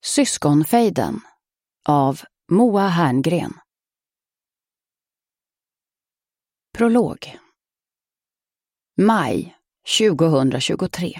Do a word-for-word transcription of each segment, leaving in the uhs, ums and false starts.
Syskonfejden av Moa Herngren. Prolog. Maj tjugohundratjugotre.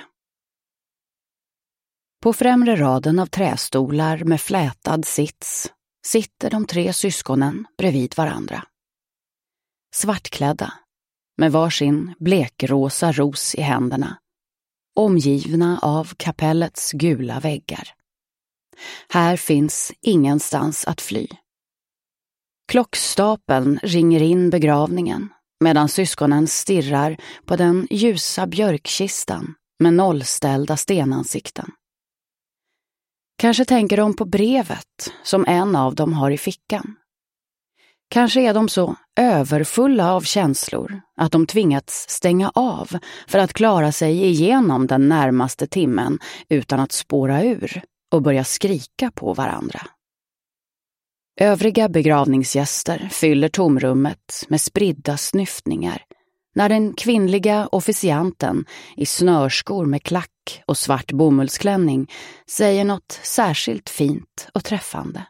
På främre raden av trästolar med flätad sits sitter de tre syskonen bredvid varandra. Svartklädda, med varsin blekrosa ros i händerna, omgivna av kapellets gula väggar. Här finns ingenstans att fly. Klockstapeln ringer in begravningen medan syskonen stirrar på den ljusa björkkistan med nollställda stenansikten. Kanske tänker de på brevet som en av dem har i fickan. Kanske är de så överfulla av känslor att de tvingats stänga av för att klara sig igenom den närmaste timmen utan att spåra ur och börja skrika på varandra. Övriga begravningsgäster fyller tomrummet med spridda snyftningar när den kvinnliga officianten i snörskor med klack och svart bomullsklänning säger något särskilt fint och träffande.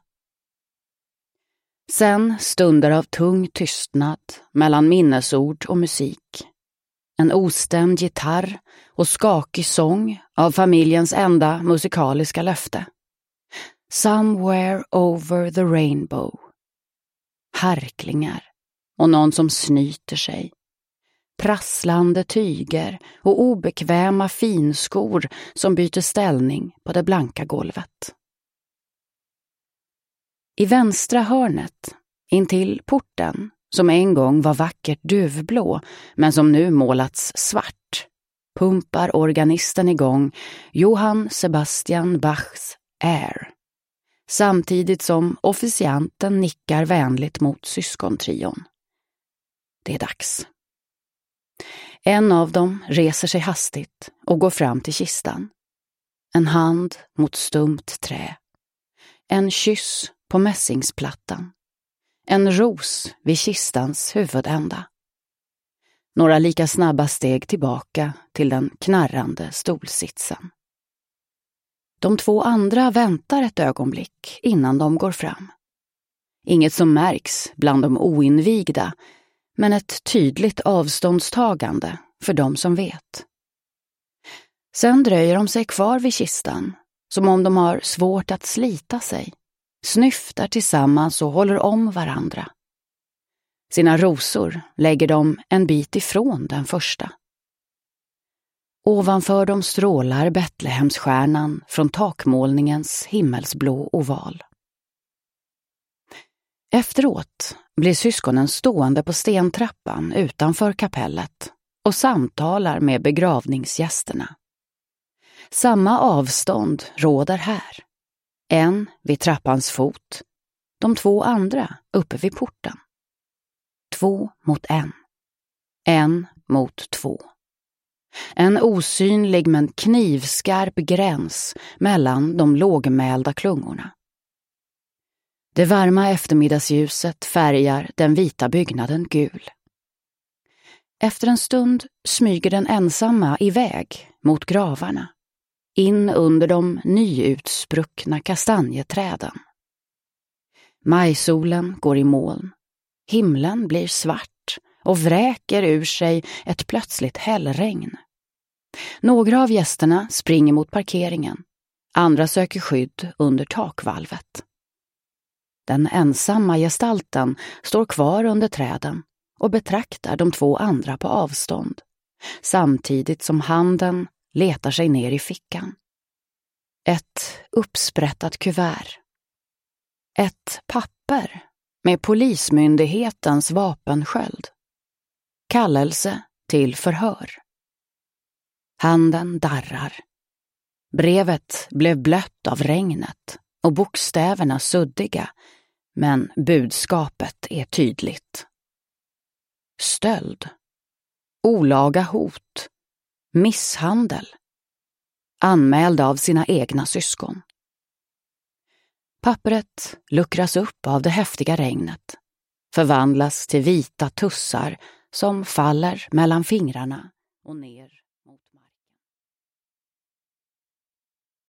Sen stunder av tung tystnad mellan minnesord och musik. En ostämd gitarr och skakig sång av familjens enda musikaliska löfte. Somewhere over the rainbow. Harklingar och någon som snyter sig. Prasslande tyger och obekväma finskor som byter ställning på det blanka golvet. I vänstra hörnet, intill porten, som en gång var vackert duvblå men som nu målats svart, pumpar organisten igång Johann Sebastian Bachs Air, samtidigt som officianten nickar vänligt mot syskontrion. Det är dags. En av dem reser sig hastigt och går fram till kistan. En hand mot stumt trä. En kyss på mässingsplattan. En ros vid kistans huvudända. Några lika snabba steg tillbaka till den knarrande stolsitsen. De två andra väntar ett ögonblick innan de går fram. Inget som märks bland de oinvigda, men ett tydligt avståndstagande för de som vet. Sen dröjer de sig kvar vid kistan, som om de har svårt att slita sig, snyftar tillsammans och håller om varandra. Sina rosor lägger de en bit ifrån den första. Ovanför dem strålar Betlehemsstjärnan från takmålningens himmelsblå oval. Efteråt blir syskonen stående på stentrappan utanför kapellet och samtalar med begravningsgästerna. Samma avstånd råder här. En vid trappans fot, de två andra uppe vid porten. Två mot en. En mot två. En osynlig men knivskarp gräns mellan de lågmälda klungorna. Det varma eftermiddagsljuset färgar den vita byggnaden gul. Efter en stund smyger den ensamma iväg mot gravarna, in under de nyutspruckna kastanjeträden. Majsolen går i moln, himlen blir svart och vräker ur sig ett plötsligt hällregn. Några av gästerna springer mot parkeringen, andra söker skydd under takvalvet. Den ensamma gestalten står kvar under träden och betraktar de två andra på avstånd, samtidigt som handen letar sig ner i fickan. Ett uppsprättat kuvert. Ett papper med polismyndighetens vapensköld. Kallelse till förhör. Handen darrar. Brevet blev blött av regnet och bokstäverna suddiga, men budskapet är tydligt. Stöld. Olaga hot. Misshandel. Anmäld av sina egna syskon. Pappret luckras upp av det häftiga regnet, förvandlas till vita tussar som faller mellan fingrarna och ner